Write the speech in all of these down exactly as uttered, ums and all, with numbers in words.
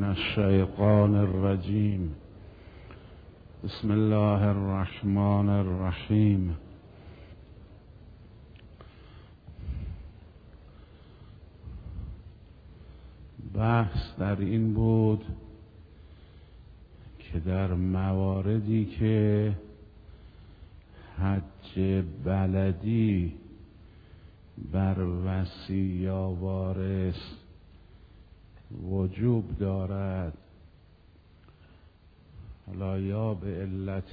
الشیطان الرجیم. بسم الله الرحمن الرحیم. بحث در این بود که در مواردی که حج بلدی بر وصی یا وارث وجوب دارد، حالا یا به علت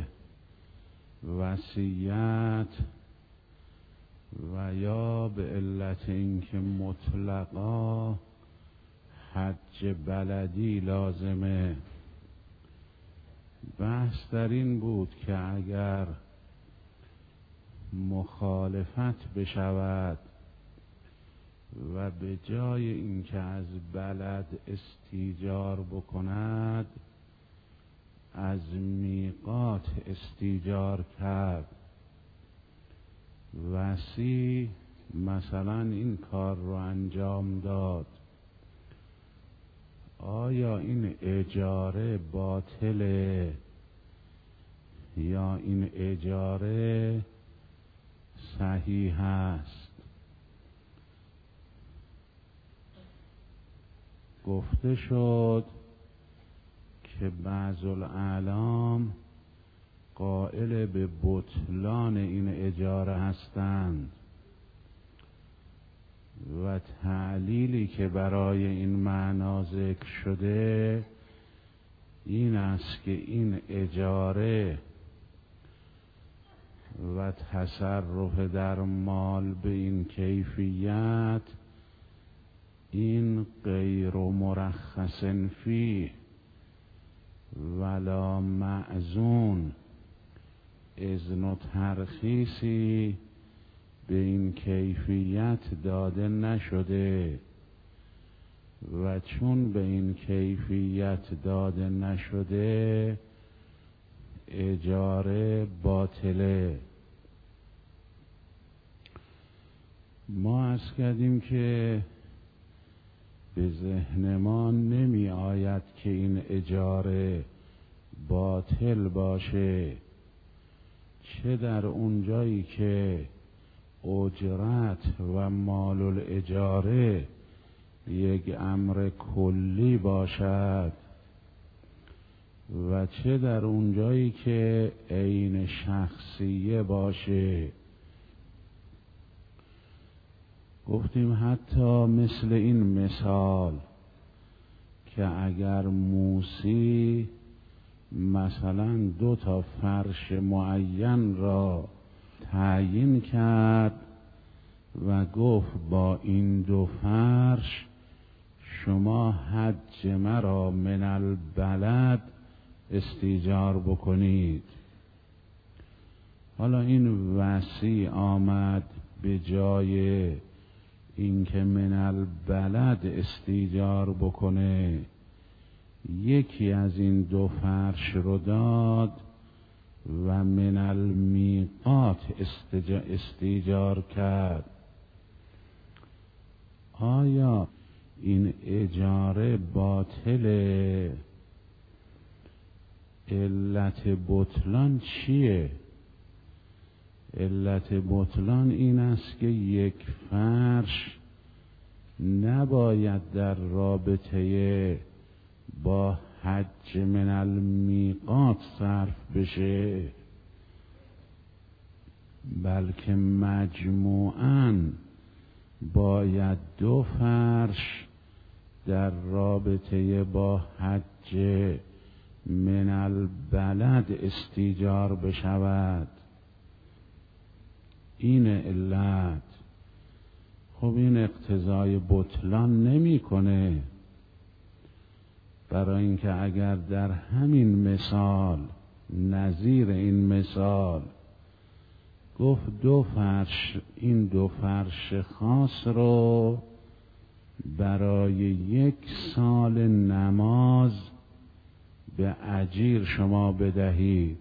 وصیت و یا به علت اینکه مطلقا حج بلدی لازمه. بحث در این بود که اگر مخالفت بشود و به جای اینکه از بلد استیجار بکند از میقات استیجار کرد، وصی مثلا این کار رو انجام داد، آیا این اجاره باطله یا این اجاره صحیح است؟ گفته شد که بعض الاعلام قائل به بطلان این اجاره هستند و تعلیلی که برای این معنا ذکر شده این است که این اجاره و تصرف در مال به این کیفیت این غیر مرخص فیه ولا معزون، اذن و ترخیصی به این کیفیت داده نشده و چون به این کیفیت داده نشده اجاره باطله. ما عرض کردیم که به ذهن ما نمی آید که این اجاره باطل باشه، چه در اون جایی که اجرت و مال الاجاره یک امر کلی باشد و چه در اون جایی که عین شخصیه باشه. گفتیم حتی مثل این مثال که اگر موسی مثلا دو تا فرش معین را تعیین کرد و گفت با این دو فرش شما حج مرا من البلد استیجار بکنید، حالا این وصی آمد به جای اینکه من البلد استیجار بکنه یکی از این دو فرش رو داد و من المیقات استیجار کرد، آیا این اجاره باطله؟ علت بطلان چیه؟ علت بطلان این است که یک فرش نباید در رابطه با حج من المیقات صرف بشه، بلکه مجموعاً باید دو فرش در رابطه با حج من البلد استیجار بشود. این علت. خب این اقتضای بطلان نمی کنه، برای اینکه اگر در همین مثال نظیر این مثال گفت دو فرش، این دو فرش خاص رو برای یک سال نماز به اجیر شما بدهید،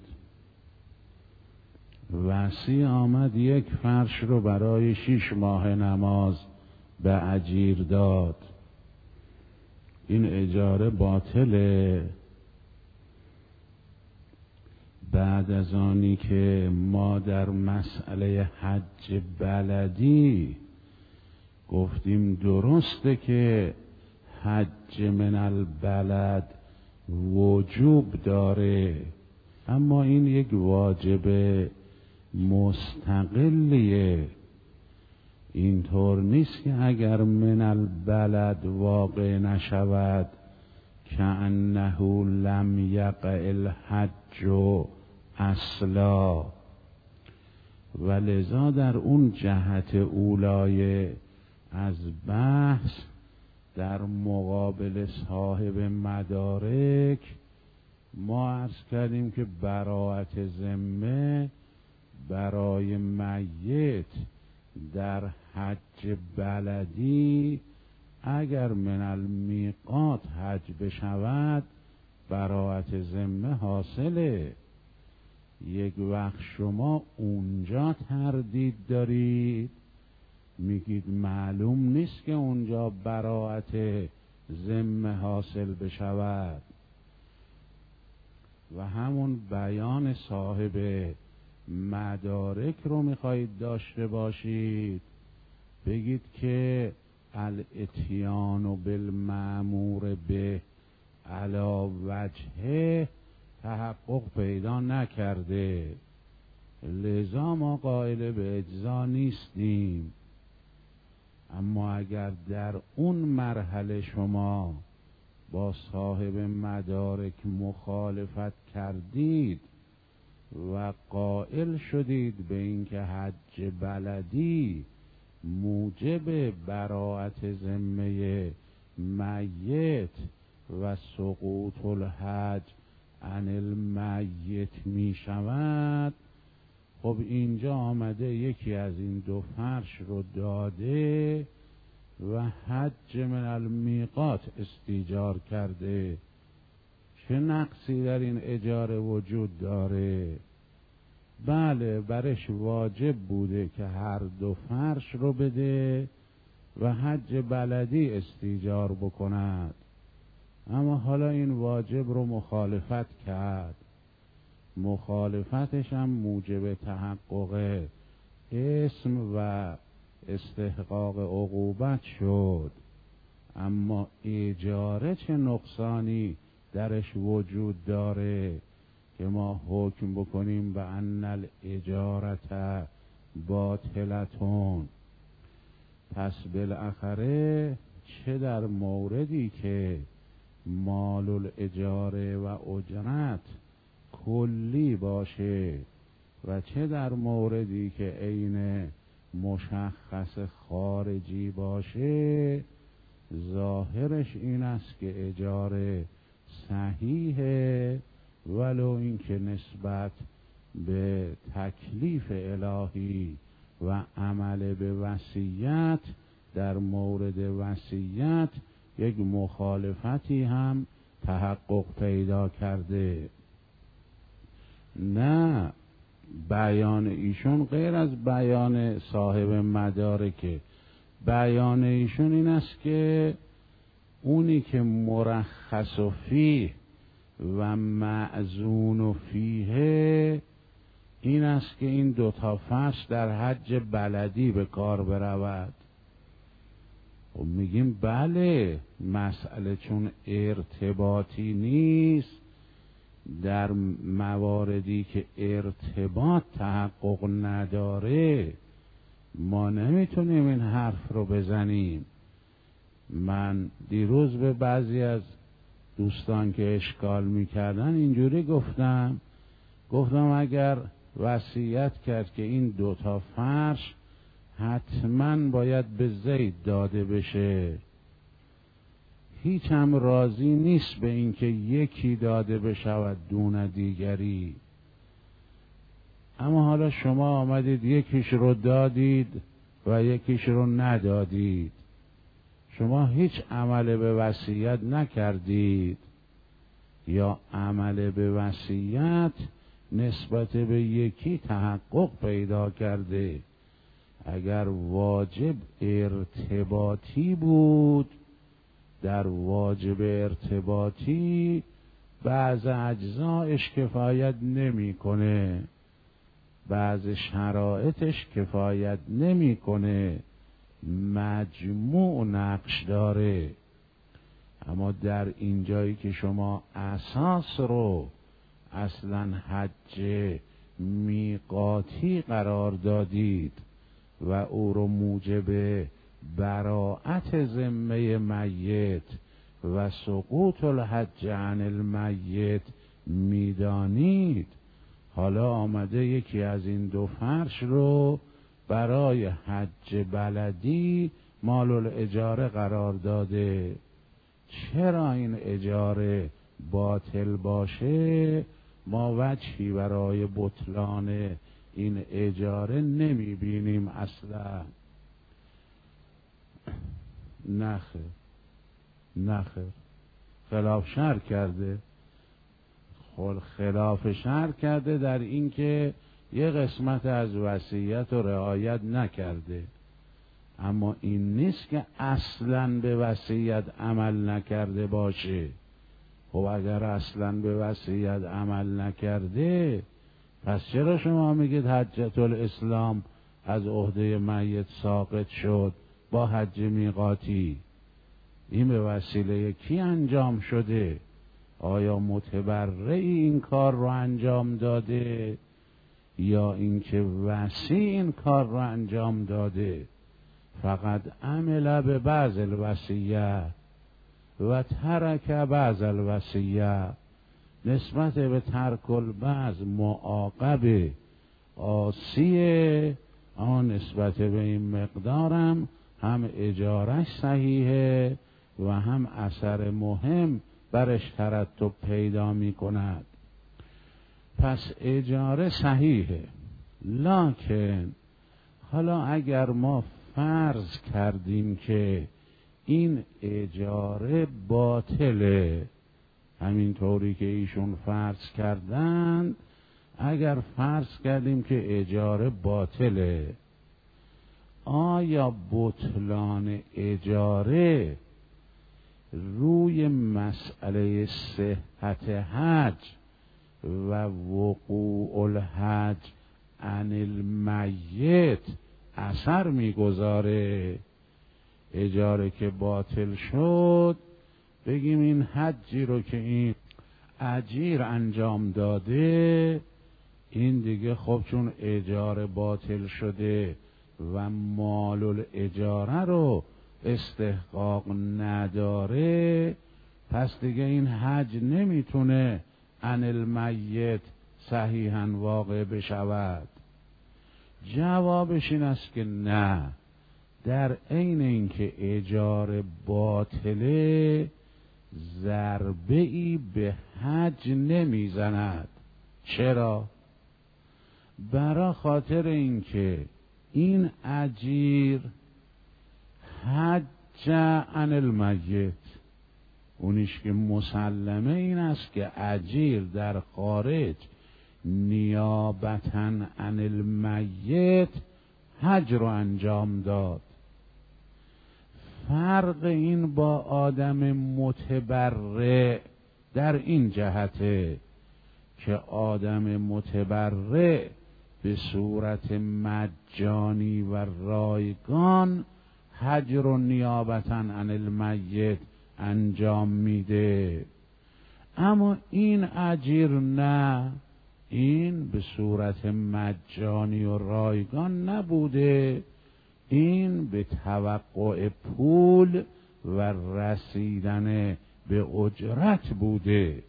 وصی آمد یک فرش رو برای شش ماه نماز به اجیر داد، این اجاره باطله. بعد از آنی که ما در مسئله حج بلدی گفتیم درسته که حج من البلد وجوب داره، اما این یک واجب مستقلیه. اینطور نیست که اگر من البلد واقع نشود کأنه لم یقع الحج اصلا. ولذا در اون جهت اولای از بحث در مقابل صاحب مدارک ما عرض کردیم که براءت ذمه برای میت در حج بلدی اگر من المیقات حج بشود براءت ذمه حاصله. یک وقت شما اونجا تردید دارید، میگید معلوم نیست که اونجا براءت ذمه حاصل بشود و همون بیان صاحب مدارک رو میخواهید داشته باشید، بگید که الاتیان بالمأمور به علی وجهه تحقق پیدا نکرده، لذا ما قائل به اجزا نیستیم. اما اگر در اون مرحله شما با صاحب مدارک مخالفت کردید و قائل شدید به اینکه حج بلدی موجب براءت ذمه میت و سقوط الحج عن المیت می شود، خب اینجا آمده یکی از این دو فرش رو داده و حج من المیقات استیجار کرده. چه نقصی در این اجاره وجود داره؟ بله، برش واجب بوده که هر دو فرش رو بده و حج بلدی استیجار بکند، اما حالا این واجب رو مخالفت کرد، مخالفتش هم موجب تحقق اسم و استحقاق عقوبت شد. اما اجاره چه نقصانی درش وجود داره که ما حکم بکنیم به ان الاجارت باطلتون؟ پس بالاخره چه در موردی که مال الاجاره و اجرت کلی باشه و چه در موردی که عین مشخص خارجی باشه، ظاهرش این است که اجاره صحیحه، ولو اینکه نسبت به تکلیف الهی و عمل به وصیت در مورد وصیت یک مخالفتی هم تحقق پیدا کرده. نه، بیان ایشون غیر از بیان صاحب مدارکه. بیان ایشون این است که اونی که مرخص فیه و معزون فیه این است که این دوتا فرش در حج بلدی به کار برود. و میگیم بله، مسئله چون ارتباطی نیست، در مواردی که ارتباط تحقق نداره ما نمیتونیم این حرف رو بزنیم. من دیروز به بعضی از دوستان که اشکال میکردن اینجوری گفتم گفتم اگر وصیت کرد که این دوتا فرش حتما باید به زید داده بشه، هیچ هم راضی نیست به اینکه یکی داده بشود دون دیگری، اما حالا شما آمدید یکیش رو دادید و یکیش رو ندادید، شما هیچ عمل به وصیت نکردید یا عمل به وصیت نسبت به یکی تحقق پیدا کرده. اگر واجب ارتباطی بود در واجب ارتباطی بعض اجزایش کفایت نمیکنه، بعض شرایطش کفایت نمیکنه، مجموع نقش داره. اما در اینجایی که شما اساس رو اصلا حج میقاتی قرار دادید و او رو موجب براءت ذمه میت و سقوط الحج عن المیت میدانید، حالا آمده یکی از این دو فرش رو برای حج بلدی مال الاجاره قرار داده. چرا این اجاره باطل باشه؟ ما وجهی برای بطلان این اجاره نمی بینیم اصلا. نخیر نخیر خلاف شرع کرده، خلاف شرع کرده در اینکه یه قسمت از وصیت رو رعایت نکرده، اما این نیست که اصلاً به وصیت عمل نکرده باشه. خب اگر اصلاً به وصیت عمل نکرده، پس چرا شما میگید حجت الاسلام از عهده میت ساقط شد با حج میقاتی؟ این به وسیله کی انجام شده؟ آیا متبرعی این کار رو انجام داده یا اینکه وصی این کار رو انجام داده؟ فقط عمل به بعض الوصیه و ترک بعض الوصیه. نسبت به ترک البعض معاقب عاصیه، آن نسبت به این مقدارم هم اجارش صحیحه و هم اثر مهم برش ترتب پیدا می کند. پس اجاره صحیحه، لکن حالا اگر ما فرض کردیم که این اجاره باطله، همینطوری که ایشون فرض کردند، اگر فرض کردیم که اجاره باطله، آیا بطلان اجاره روی مسئله صحت حج و وقوع الحج عن المیت اثر میگذاره؟ اجاره که باطل شد، بگیم این حجی رو که این اجیر انجام داده، این دیگه خب چون اجاره باطل شده و مال الاجاره رو استحقاق نداره، پس دیگه این حج نمیتونه عن المیت صحیحاً واقع بشود. جوابش این است که نه، در عین اینکه اجاره باطله، ضربه ای به حج نمیزند. چرا؟ برای خاطر اینکه این اجیر حج عن المیت، اونیش که مسلمه این است که اجیر در خارج نیابتاً عن المیت حج رو انجام داد. فرق این با آدم متبرع در این جهته که آدم متبرع به صورت مجانی و رایگان حج رو نیابتاً عن المیت انجام میده، اما این اجیر نه، این به صورت مجانی و رایگان نبوده، این به توقع پول و رسیدن به اجرت بوده.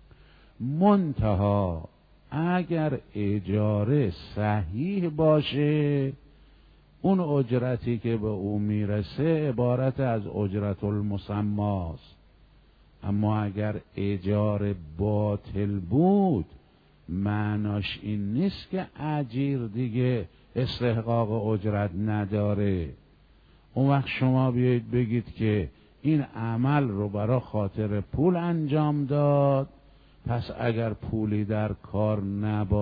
منتها اگر اجاره صحیح باشه، اون اجرتی که به او میرسه عبارت از اجرت المسماست. اما اگر اجاره باطل بود، معناش این نیست که اجیر دیگه استحقاق اجرت نداره. اون وقت شما بیایید بگید که این عمل رو برای خاطر پول انجام داد، پس اگر پولی در کار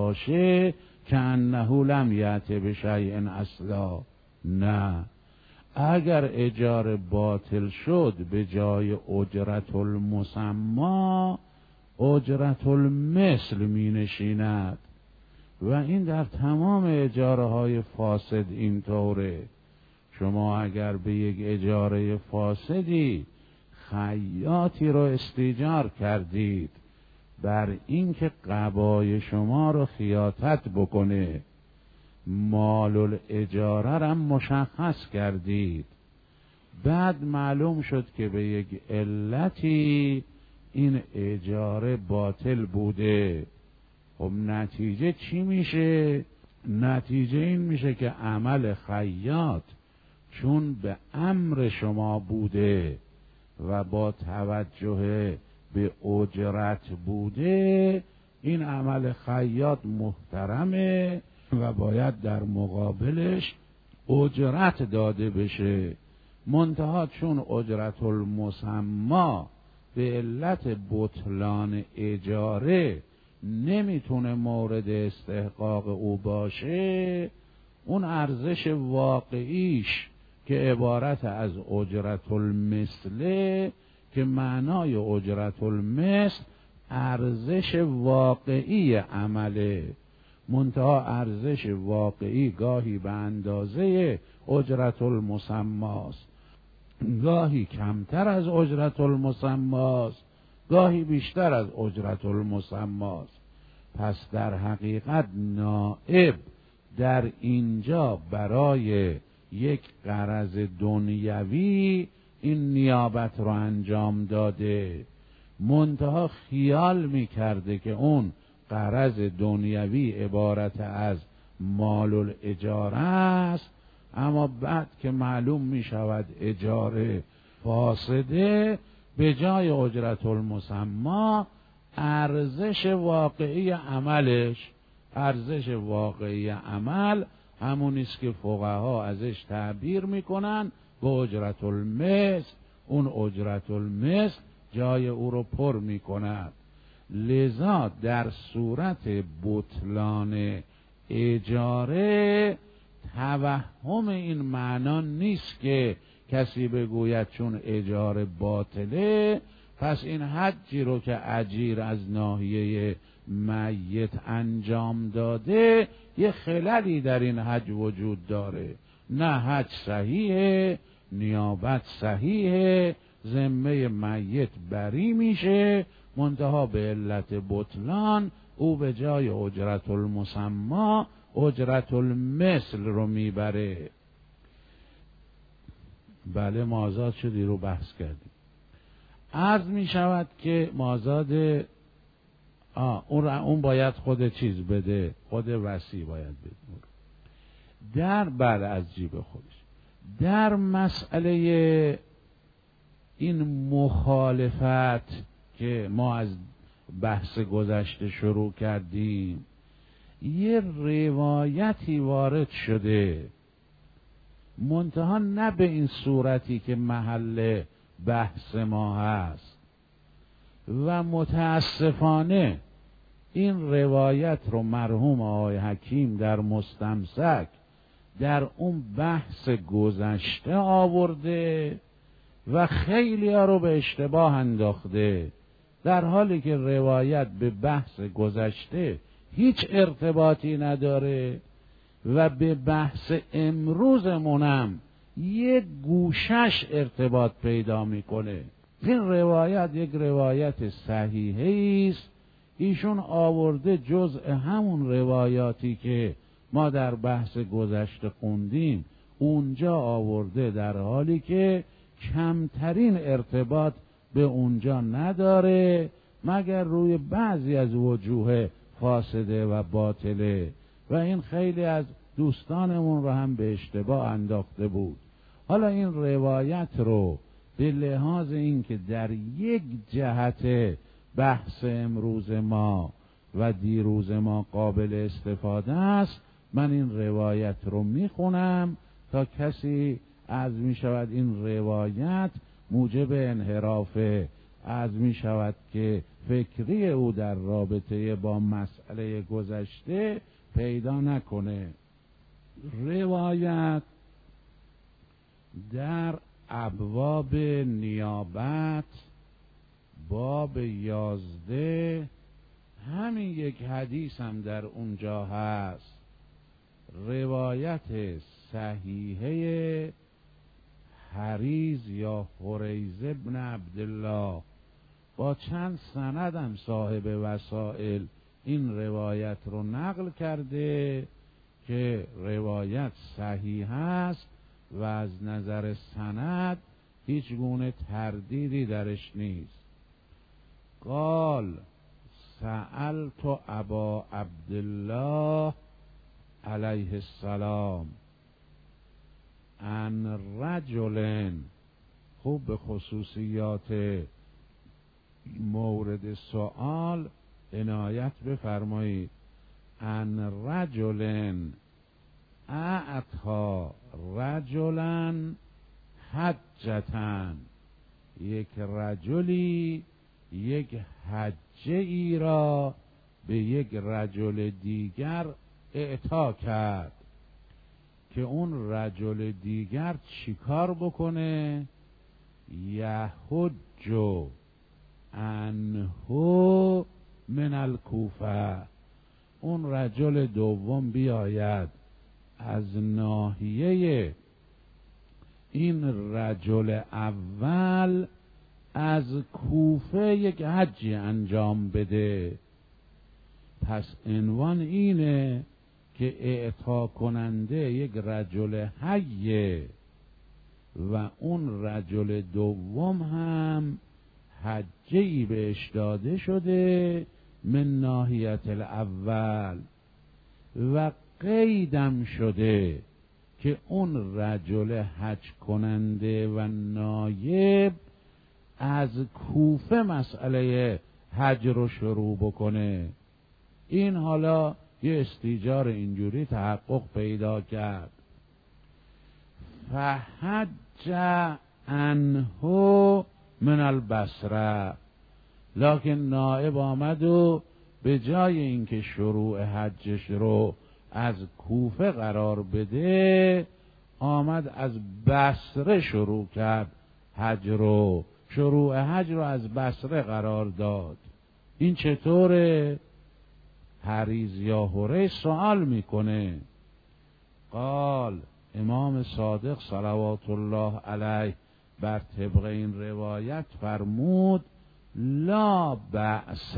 نباشه که انه لم یأت بشیء اصلا. نه، اگر اجاره باطل شد به جای اجرت المسما اجرت المثل می نشیند و این در تمام اجاره های فاسد اینطوره. شما اگر به یک اجاره فاسدی خیاطی رو استیجار کردید بر اینکه قبای شما رو خیاطت بکنه، مال الاجاره را مشخص کردید، بعد معلوم شد که به یک علتی این اجاره باطل بوده، خب نتیجه چی میشه؟ نتیجه این میشه که عمل خیاط چون به امر شما بوده و با توجه به اجرت بوده، این عمل خیاط محترمه و باید در مقابلش اجرت داده بشه. منتها چون اجرت المسما به علت بطلان اجاره نمیتونه مورد استحقاق او باشه، اون ارزش واقعیش که عبارت از اجرت المثله که معنای اجرت المثل ارزش واقعی عمله، منتها ارزش واقعی گاهی به اندازه اجرت المسماست، گاهی کمتر از اجرت المسماست، گاهی بیشتر از اجرت المسماست. پس در حقیقت نائب در اینجا برای یک غرض دنیوی این نیابت رو انجام داده، منتها خیال میکرده که اون غرض دنیوی عبارت از مال الاجاره است، اما بعد که معلوم میشود اجاره فاسده، به جای اجرت المسما ارزش واقعی عملش، ارزش واقعی عمل همونیست که فقها ازش تعبیر میکنن به اجرت المثل، اون اجرت المثل جای او رو پر میکند. لذا در صورت بطلان اجاره توهم این معنا نیست که کسی بگوید چون اجاره باطله پس این حجی رو که اجیر از ناحیه میت انجام داده یه خللی در این حج وجود داره. نه، حج صحیحه، نیابت صحیحه، ذمه میت بری میشه، منتها به علت بطلان او به جای اجرت المسما اجرت المثل رو میبره. بله، ما آزاد شدی رو بحث کردیم. عرض می شود که مازاد آه اون, اون باید خود چیز بده، خود وصی باید بده در بر از جیب خودش. در مسئله این مخالفت که ما از بحث گذشته شروع کردیم، یه روایتی وارد شده، منتها نه به این صورتی که محل بحث ما هست و متاسفانه این روایت رو مرحوم آقای حکیم در مستمسک در اون بحث گذشته آورده و خیلی ها رو به اشتباه انداخته، در حالی که روایت به بحث گذشته هیچ ارتباطی نداره و به بحث امروزمونم یک گوشش ارتباط پیدا میکنه. این روایت یک روایت صحیحه است، ایشون آورده جزء همون روایاتی که ما در بحث گذشته خوندیم اونجا آورده، در حالی که کمترین ارتباط به اونجا نداره مگر روی بعضی از وجوه فاسده و باطله و این خیلی از دوستانمون رو هم به اشتباه انداخته بود. حالا این روایت رو به لحاظ اینکه در یک جهت بحث امروز ما و دیروز ما قابل استفاده است، من این روایت رو میخونم تا کسی از می شود این روایت موجب انحراف از می شود که فکری او در رابطه با مسئله گذشته پیدا نکنه. روایت در ابواب نیابت باب یازده همین یک حدیث هم در اونجا هست، روایت صحیحه حریز یا حریز ابن عبدالله با چند سند هم صاحب وسائل این روایت رو نقل کرده که روایت صحیح است و از نظر سند هیچ گونه تردیدی درش نیست. قال سألت ابا عبدالله علیه السلام عن رجل، خوب به خصوصیات مورد سوال عنایت بفرمایید. عن رجل اعطا رجلا حجتن، یک رجلی یک حجه ای را به یک رجل دیگر اعطا کرد که اون رجل دیگر چیکار بکنه؟ یحج عنه من الکوفه، اون رجل دوم بیاید از ناحیه این رجل اول از کوفه یک حجی انجام بده. پس عنوان اینه که اعطا کننده یک رجل حیه و اون رجل دوم هم حجی بهش داده شده من ناحیت الاول و قیدم شده که اون رجل حج کننده و نایب از کوفه مسئله حج رو شروع بکنه. این حالا یه استیجار اینجوری تحقق پیدا کرد. فحج عنه من البصره، لکن نائب آمد و به جای اینکه شروع حجش رو از کوفه قرار بده آمد از بصره شروع کرد حج رو، شروع حج رو از بصره قرار داد. این چطوره؟ حریز یا حریز سوال میکنه. قال امام صادق صلوات الله علیه بر طبق این روایت فرمود لا بأس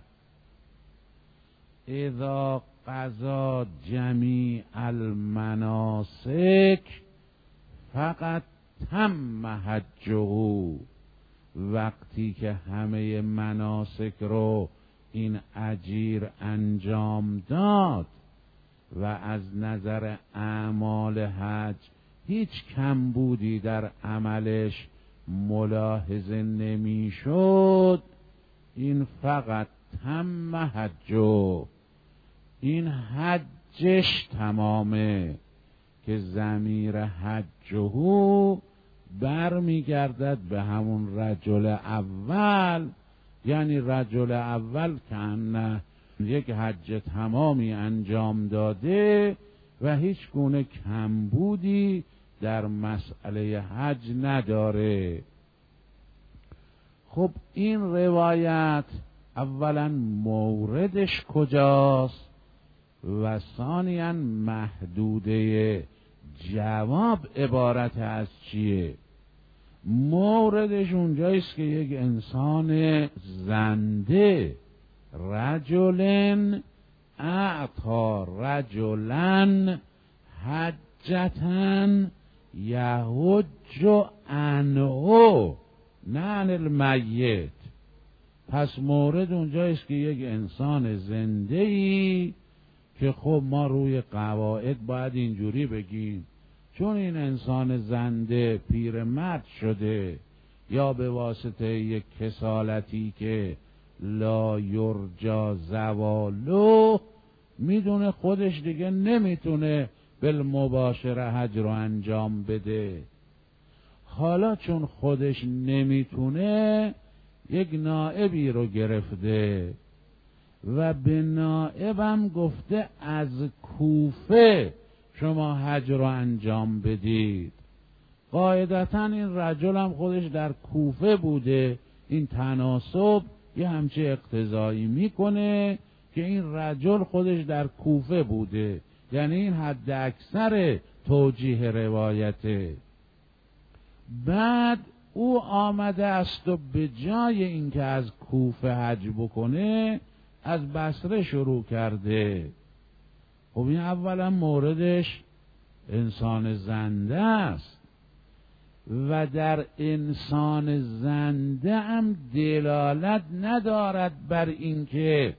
اذا قضا جمیع المناسک فقط تم حجه، وقتی که همه مناسک رو این اجیر انجام داد و از نظر اعمال حج هیچ کمبودی در عملش ملاحظه نمیشد، این فقط تم حجه، این حجش تمامه که ضمیر حجه برمیگردد به همون رجل اول، یعنی رجل اول که انه یک حج تمامی انجام داده و هیچ گونه کمبودی در مسئله حج نداره. خب این روایت اولا موردش کجاست و ثانیاً محدوده جواب عبارت از چیه؟ موردش اونجاییست که یک انسان زنده رجلن اعطا رجلن حجتن یحج عنه نه عن المیت. پس مورد اونجاییست که یک انسان زنده‌ای که خب ما روی قواعد باید اینجوری بگیم چون این انسان زنده پیرمرد شده یا به واسطه یک کسالتی که لا یرجا زوالو میدونه خودش دیگه نمیتونه بالمباشره حج رو انجام بده، حالا چون خودش نمیتونه یک نائبی رو گرفته و به نائبم گفته از کوفه شما حج رو انجام بدید. قاعدتا این رجل هم خودش در کوفه بوده. این تناسب یه همچه اقتضایی میکنه که این رجل خودش در کوفه بوده، یعنی این حد اکثر توجیه روایته. بعد او آمده است و به جای اینکه از کوفه حج بکنه از بصره شروع کرده. خب این اولا موردش انسان زنده است و در انسان زنده هم دلالت ندارد بر اینکه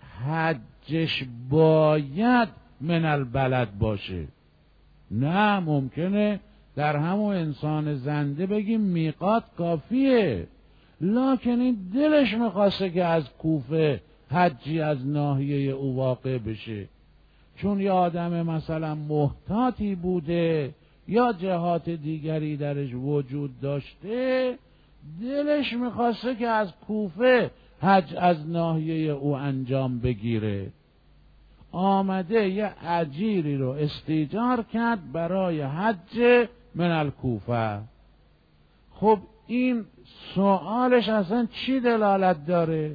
حجش باید من البلد باشه. نه، ممکنه در همون انسان زنده بگیم میقات کافیه، لکن این دلش میخواسته که از کوفه حجی از ناحیه او واقع بشه، چون یه آدم مثلا محتاطی بوده یا جهات دیگری درش وجود داشته، دلش میخواسته که از کوفه حج از ناحیه او انجام بگیره. آمده یه اجیری رو استیجار کرد برای حج من الکوفه. خب این سوالش اصلا چی دلالت داره؟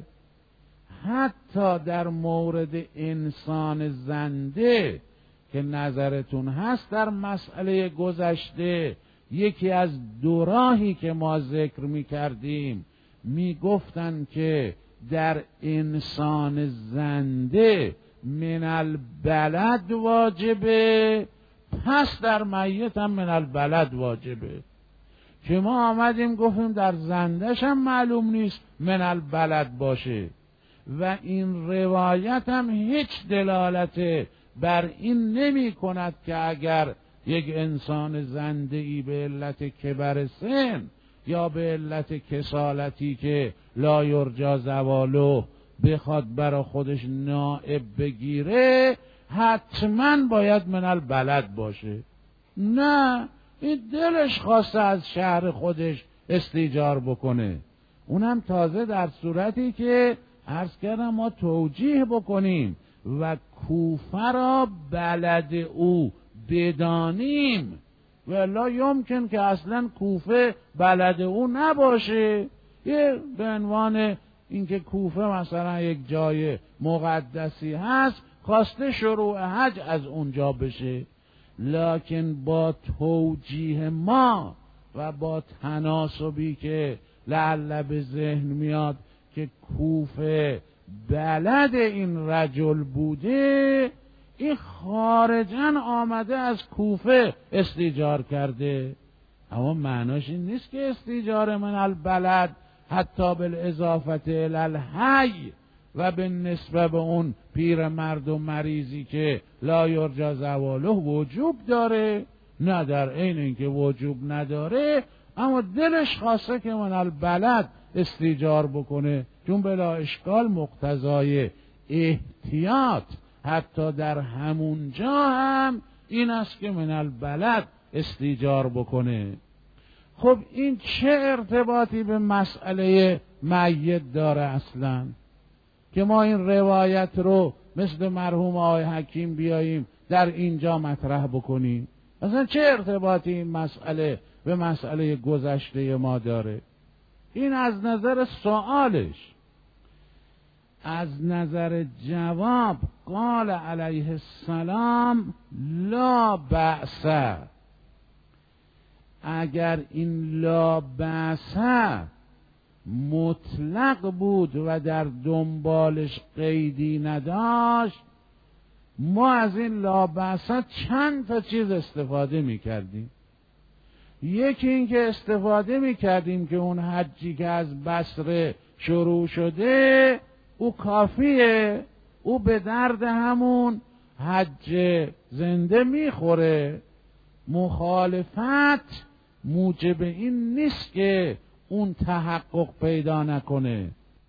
حتی در مورد انسان زنده که نظرتون هست در مسئله گذشته، یکی از دو راهی که ما ذکر می کردیم می گفتن که در انسان زنده من البلد واجبه، پس در میت هم من البلد واجبه. که ما آمدیم گفتیم در زندش هم معلوم نیست من البلد باشه و این روایت هم هیچ دلالت بر این نمی کند که اگر یک انسان زنده ای به علت کبر سن یا به علت کسالتی که لا یرجا زوالو بخواد برا خودش نائب بگیره حتما باید من البلد باشه. نه، این دلش خواسته از شهر خودش استیجار بکنه، اونم تازه در صورتی که عرض کردم ما توجیه بکنیم و کوفه را بلد او بدانیم، ولا یمکن که اصلا کوفه بلد او نباشه. یه به عنوان اینکه کوفه مثلا یک جای مقدسی هست خواسته شروع حج از اونجا بشه، لکن با توجیه ما و با تناسبی که لعل به ذهن میاد که کوفه بلد این رجل بوده، این خارجاً آمده از کوفه استیجار کرده. اما معناش این نیست که استیجار من البلد حتی بالاضافت الی الحی و به نسبت به اون پیر مرد و مریضی که لا یرجا زواله وجوب داره. نه، در عین اینکه وجوب نداره اما دلش خواسته که من البلد استیجار بکنه، چون بلا اشکال مقتضای احتیاط حتی در همونجا هم این است که من البلد استیجار بکنه. خب این چه ارتباطی به مسئله میت داره اصلا که ما این روایت رو مثل مرحوم آقای حکیم بیاییم در اینجا مطرح بکنیم؟ اصلا چه ارتباطی این مسئله به مسئله گذشته ما داره؟ این از نظر سوالش. از نظر جواب قال علیه السلام لا بأس. اگر این لا بأس مطلق بود و در دنبالش قیدی نداشت، ما از این لا بأس چند تا چیز استفاده می کردیم. یکی این که استفاده می کردیم که اون حجی که از بصره شروع شده او کافیه، او به درد همون حج زنده میخوره. مخالفت موجب این نیست که اون تحقق پیدا نکنه.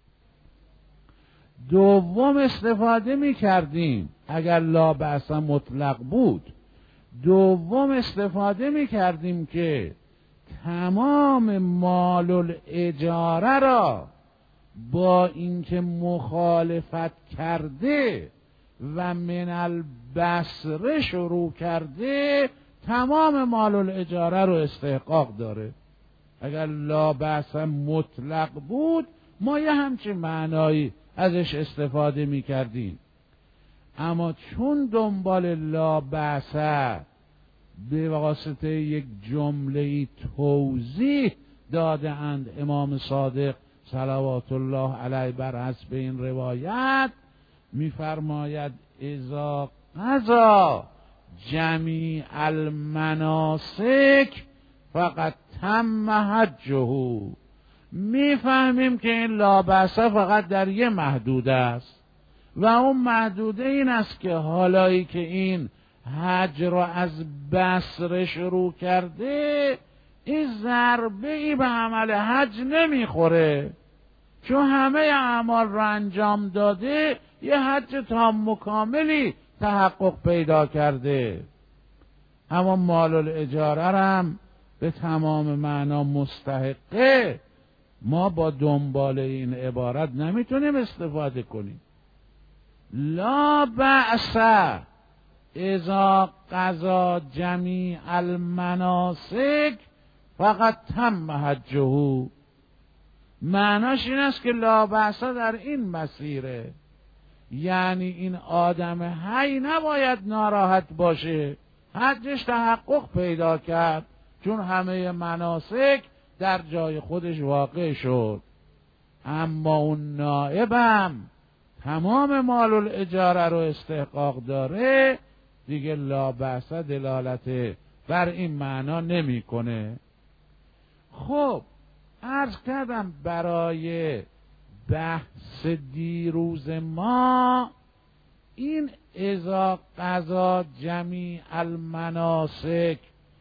دوم استفاده میکردیم اگر لا بأس مطلق بود، دوم استفاده میکردیم که تمام مال الاجاره را با اینکه مخالفت کرده و من البصره شروع کرده تمام مال الاجاره رو استحقاق داره. اگر لا بأس مطلق بود ما یه همچین معنایی ازش استفاده می کردیم، اما چون دنبال لا بأس به واسطه یک جمله توضیح داده اند امام صادق صلوات الله علیه بر حسب این روایت، می‌فرماید اذا قضا جمیع المناسک فقط تم حجه. میفهمیم که این لا بأس فقط در یه محدوده است و اون محدوده این است که حالایی که این حج رو از بصره شروع کرده، این ضربه ای به عمل حج نمیخوره، چون همه اعمال رو انجام داده، یه حج تام و کاملی تحقق پیدا کرده. اما مال الاجاره هم به تمام معنا مستحقه، ما با دنبال این عبارت نمیتونیم استفاده کنیم. لا بأس اذا قضا جمیع المناسک فقط تم حجه. معناش این است که لا بأس در این مسیره، یعنی این آدم حی نباید ناراحت باشه، حجش تحقق پیدا کرد چون همه مناسک در جای خودش واقع شد. اما اون نائبم تمام مال الاجاره رو استحقاق داره، دیگه لا بأس دلالت بر این معنا نمیکنه. خب عرض کردم برای بحث دیروز ما این اذا قضا جمیع المناسک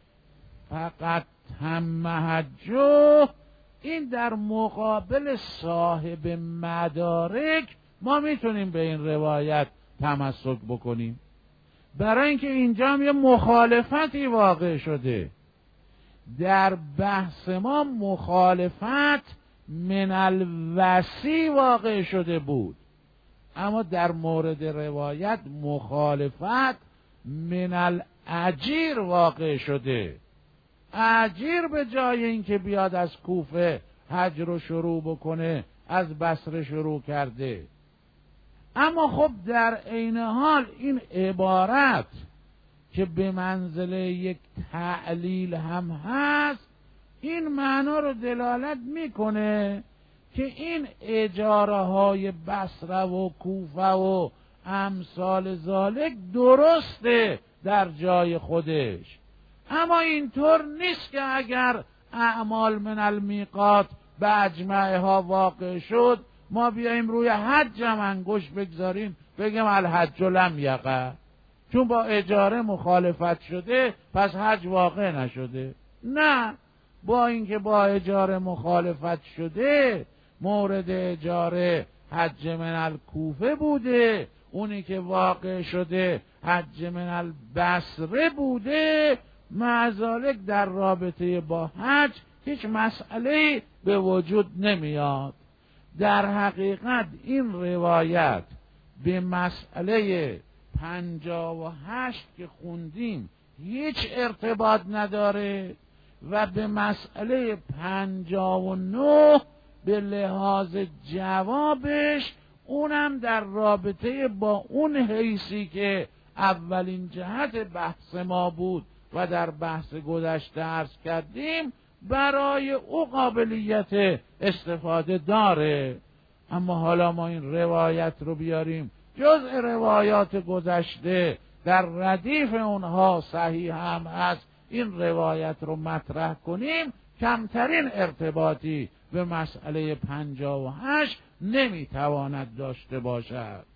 فقط تم حجه، این در مقابل صاحب مدارک ما میتونیم به این روایت تمسک بکنیم، برای اینکه اینجا هم یه مخالفتی واقع شده. در بحث ما مخالفت من الوصی واقع شده بود، اما در مورد روایت مخالفت من الاجیر واقع شده. اجیر به جای اینکه بیاد از کوفه حج رو شروع بکنه از بصره شروع کرده. اما خب در عین حال این عبارت که به منزله یک تعلیل هم هست، این معنا رو دلالت میکنه که این اجاره های بصره و کوفه و امثال ذالک درسته در جای خودش، اما اینطور نیست که اگر اعمال من المیقات به اجمعه ها واقع شد ما بیاییم روی حج هم انگشت بگذاریم بگیم الحج لم یقع، چون با اجاره مخالفت شده پس حج واقع نشده. نه، با اینکه با اجاره مخالفت شده، مورد اجاره حج من الکوفه بوده، اونی که واقع شده حج من البصره بوده، معذالک در رابطه با حج هیچ مسئله به وجود نمیاد. در حقیقت این روایت به مسئله پنجاه و هشت که خوندیم هیچ ارتباط نداره و به مسئله پنجاه و نه به لحاظ جوابش اونم در رابطه با اون حیثی که اولین جهت بحث ما بود و در بحث گذشته عرض کردیم برای او قابلیت استفاده داره. اما حالا ما این روایت رو بیاریم جزء روایات گذشته در ردیف اونها صحیح هم هست، این روایت رو مطرح کنیم، کمترین ارتباطی به مسئله پنجاه و هشت نمیتواند داشته باشد.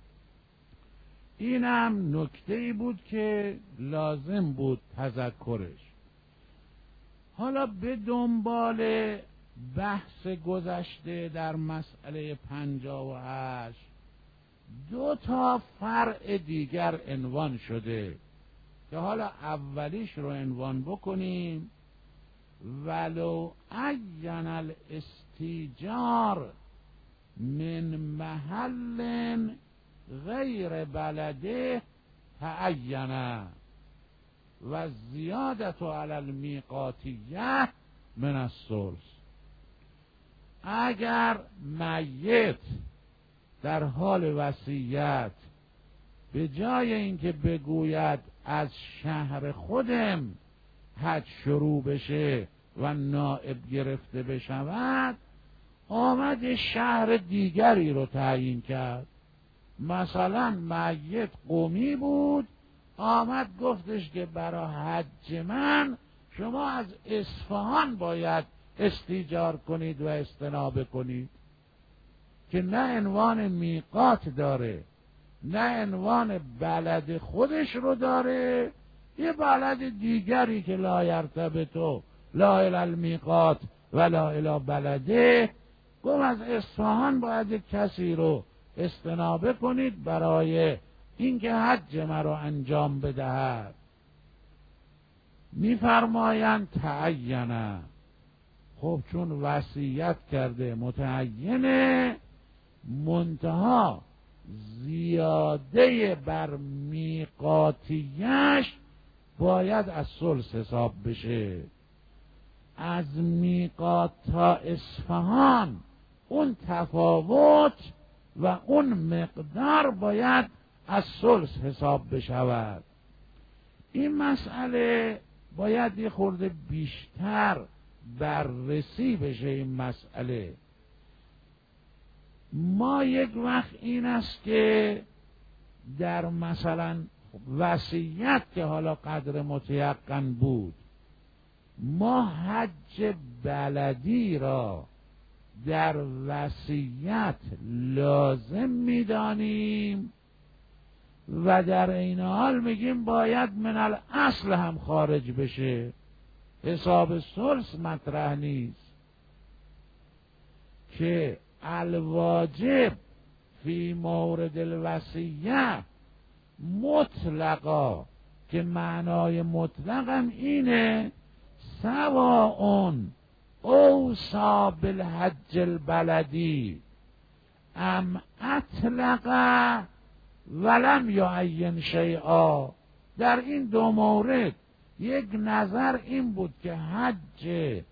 اینم نکته‌ای بود که لازم بود تذکرش. حالا به دنبال بحث گذشته در مسئله پنجاه و هشت دو تا فرع دیگر عنوان شده که حالا اولیش رو عنوان بکنیم. ولو عین الاستیجار من محل غیر بلده تعینه. و زیادت علی المیقاتیه من الثلث. اگر میت در حال وصیت به جای اینکه بگوید از شهر خودم حج شروع بشه و نائب گرفته بشود، آمد شهر دیگری رو تعیین کرد. مثلا میت قمی بود، آمد گفتش که برای حج من شما از اصفهان باید استیجار کنید و استنابه کنید، که نه عنوان میقات داره، نه عنوان بلد خودش رو داره، یه بلد دیگری که لا یرتبطو لا الی المیقات ولا الی بلده، گفت از اصفهان باید کسی رو استنابه کنید برای اینکه حج مرا انجام بدهد. میفرمایند تعینه. خب چون وصیت کرده متعینه، منتها زیاده بر میقاتیش باید از ثلث حساب بشه. از میقات تا اصفهان اون تفاوت و اون مقدار باید از ثلث حساب بشود. این مسئله باید یه خورده بیشتر بررسی بشه. این مسئله ما یک وقت این است که در مثلا وصیت که حالا قدر متیقن بود، ما حج بلدی را در وصیت لازم می‌دانیم و در این حال میگیم باید من الاصل هم خارج بشه، حساب ثلث مطرح نیست. که الواجب فی مورد الوصیه مطلقا، که معنای مطلقم اینه سواء اوصا بالحج البلدی ام اطلق ولم یعین شیئا. در این دو مورد یک نظر این بود که حج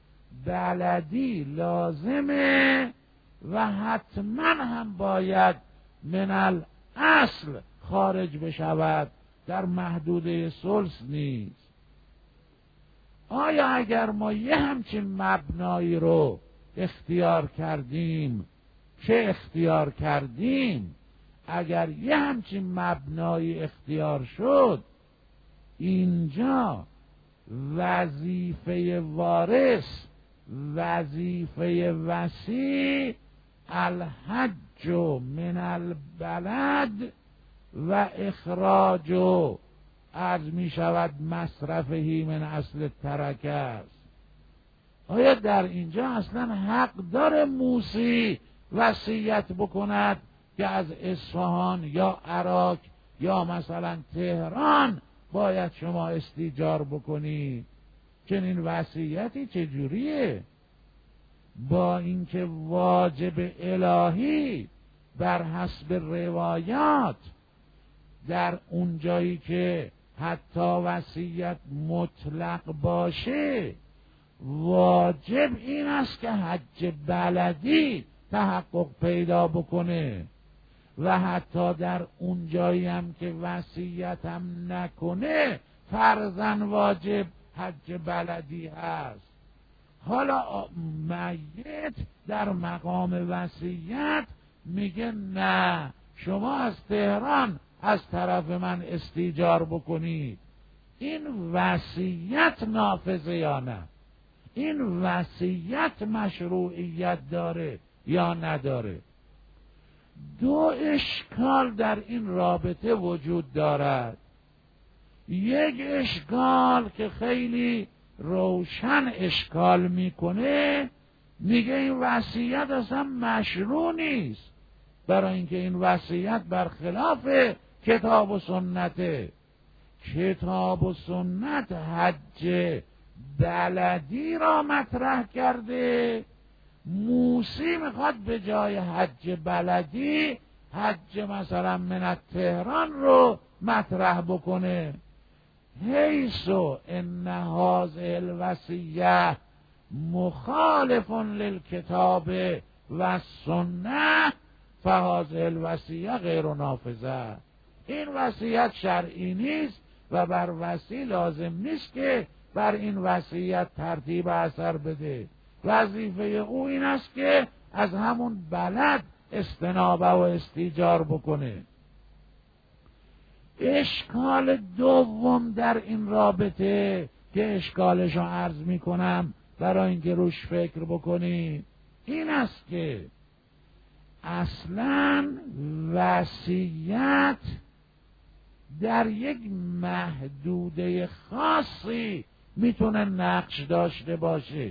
بلدی لازمه و حتما هم باید من الاصل خارج بشود، در محدوده ثلث نیست. آیا اگر ما یه همچین مبنایی رو اختیار کردیم، چه اختیار کردیم، اگر یه همچین مبنایی اختیار شد، اینجا وظیفه وارث، وظیفه وصی الحج من البلد و اخراج از می شود مصرفهی من اصل ترکه است. آیا در اینجا اصلا حق داره موسی وصیت بکند که از اصفهان یا عراق یا مثلا تهران باید شما استیجار بکنید؟ چنین وصیتی چجوریه؟ با اینکه واجب الهی بر حسب روایات در اون جایی که حتی وصیت مطلق باشه، واجب این است که حج بلدی تحقق پیدا بکنه و حتی در اون جایی هم که وصیت هم نکنه فرضاً واجب حج بلدی هست. حالا میت در مقام وصیت میگه نه، شما از تهران از طرف من استیجار بکنید. این وصیت نافذه یا نه؟ این وصیت مشروعیت داره یا نداره؟ دو اشکال در این رابطه وجود دارد. یک اشکال که خیلی روشن اشکال میکنه، میگه این وصیت اصلا مشروع نیست، برای اینکه این وصیت برخلاف کتاب و سنته. کتاب و سنت حج بلدی را مطرح کرده، موسی میخواد به جای حج بلدی حج مثلا من تهران رو مطرح بکنه. حیث ان هذه الوصیه مخالف للکتاب و السنه فهذه الوصیه غیر نافذه. این وصیت شرعی نیست و بر وصی لازم نیست که بر این وصیت ترتیب اثر بده. وظیفه او این است که از همون بلد استنابه و استیجار بکنه. اشکال دوم در این رابطه که اشکالش رو عرض می کنم برای اینکه روش فکر بکنید این است که اصلاً وصیت در یک محدوده خاصی میتونه نقش داشته باشه.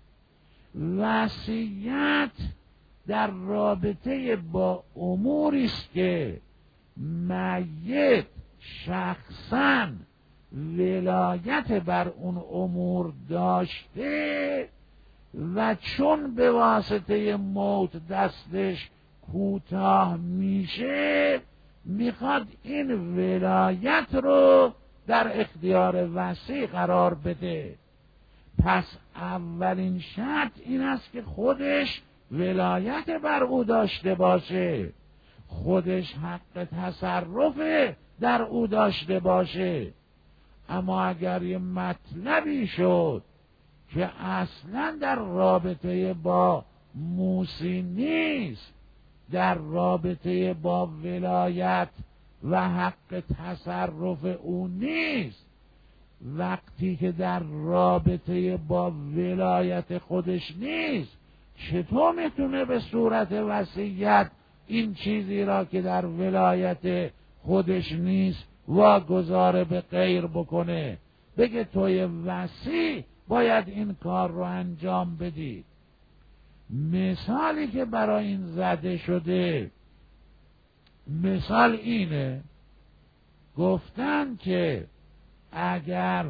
وصیت در رابطه با اموری است که میت شخصاً ولایت بر اون امور داشته و چون به واسطه موت دستش کوتاه میشه میخواد این ولایت رو در اختیار وصی قرار بده. پس اولین شرط این است که خودش ولایت بر او داشته باشه، خودش حق تصرف در او داشته باشه. اما اگر یه مطلبی شد که اصلا در رابطه با موسی نیست، در رابطه با ولایت و حق تصرف او نیست، وقتی که در رابطه با ولایت خودش نیست چطور میتونه به صورت وصیت این چیزی را که در ولایت خودش نیست واگذار به غیر بکنه؟ بگه توی وصی باید این کار رو انجام بدی. مثالی که برای این زده شده مثال اینه، گفتن که اگر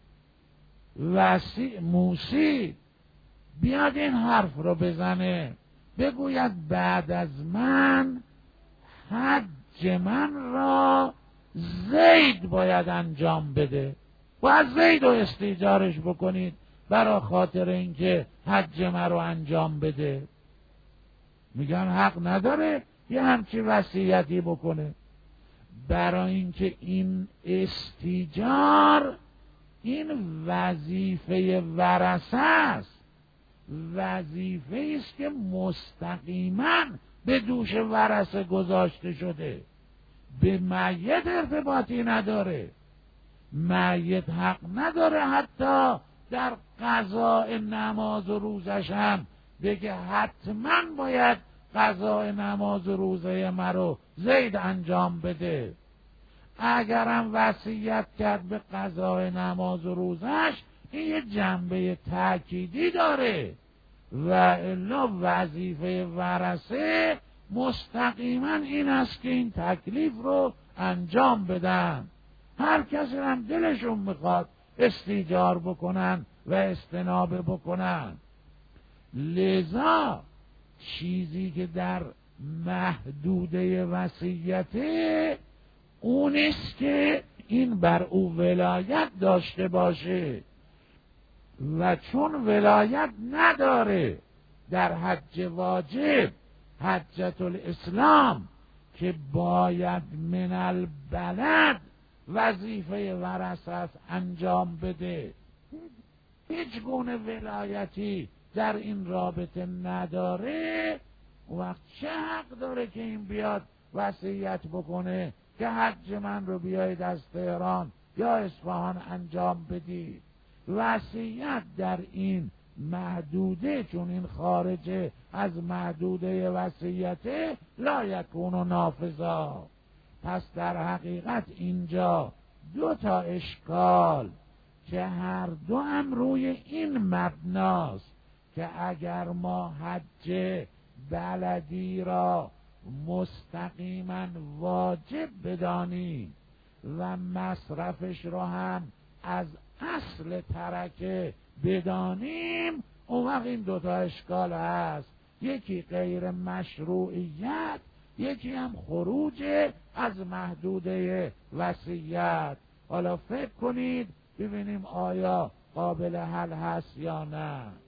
وصی موسی بیاد این حرف رو بزنه بگوید بعد از من حج من را زید باید انجام بده، باید زید رو استیجارش بکنید برای خاطر اینکه حج من رو انجام بده. میگن حق نداره یه همچی وصیتی بکنه، برای اینکه این استیجار این وظیفه ورثه است، وظیفه است که مستقیما به دوش ورثه گذاشته شده، به میت ارتباطی نداره. میت حق نداره حتی در قضاء نماز و روزش هم بگه حتما باید قضاء نماز و روزه مرو زید انجام بده. اگرم وصیت کرد به قضاء نماز و روزش این یه جنبه تأکیدی داره و الا وظیفه ورثه مستقیما این است که این تکلیف رو انجام بدن. هر کسی هم دلشون میخواد استیجار بکنن و استنابه بکنن. لذا چیزی که در محدوده وصیته اونیست که این بر او ولایت داشته باشه و چون ولایت نداره در حج واجب حجت الاسلام که باید من البلد وظیفه ورثه انجام بده، هیچ گونه ولایتی در این رابطه نداره، وقت چه حق داره که این بیاد وصیت بکنه که حج من رو بیایید از تهران یا اصفهان انجام بدید؟ وصیت در این محدوده، چون این خارجه از محدوده وصیته، لا یکون نافذا. پس در حقیقت اینجا دو تا اشکال که هر دو هم روی این مبناست که اگر ما حج بلدی را مستقیما واجب بدانیم و مصرفش را هم از اصل ترکه بدانیم، اون وقت این دوتا اشکال هست، یکی غیر مشروعیت، یکی هم خروج از محدوده وصیت. حالا فکر کنید ببینیم آیا قابل حل هست یا نه.